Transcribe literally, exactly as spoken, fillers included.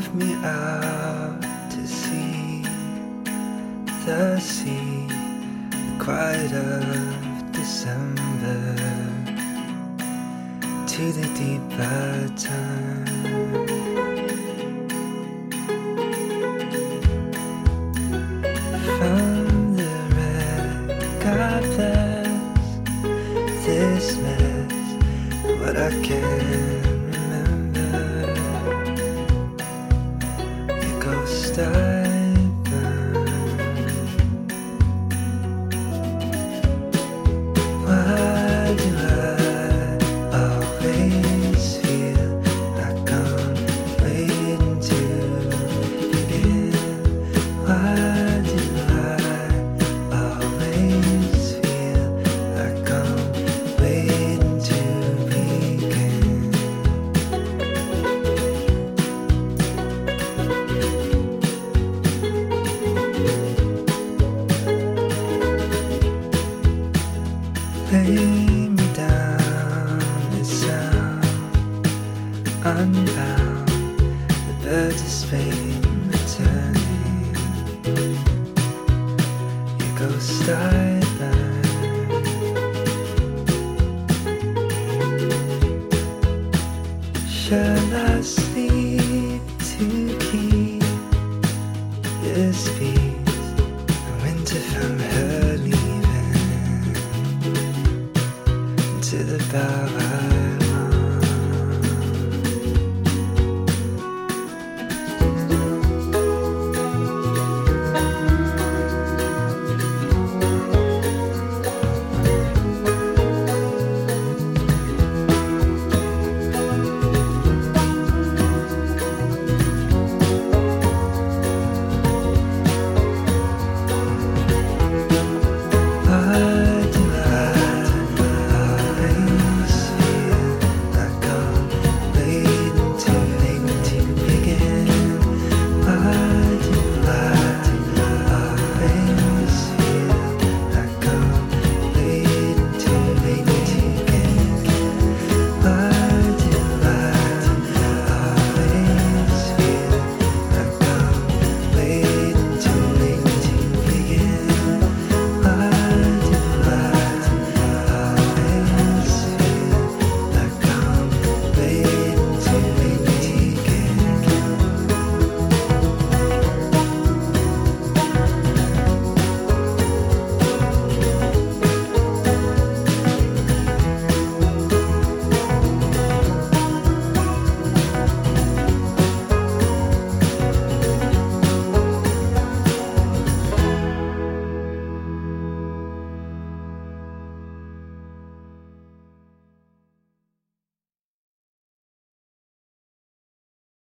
drove me out to sea, the sea, the quiet of December, to the deeper turn. From the wreck I bless this mess, what I can remember. Your ghost I burn. Why do I always feel like I'm waiting to begin? Why do I always feel like I'm waiting to begin? Lay me down and sound unbound, the birds of Spain returning. Your ghost I burn. Shut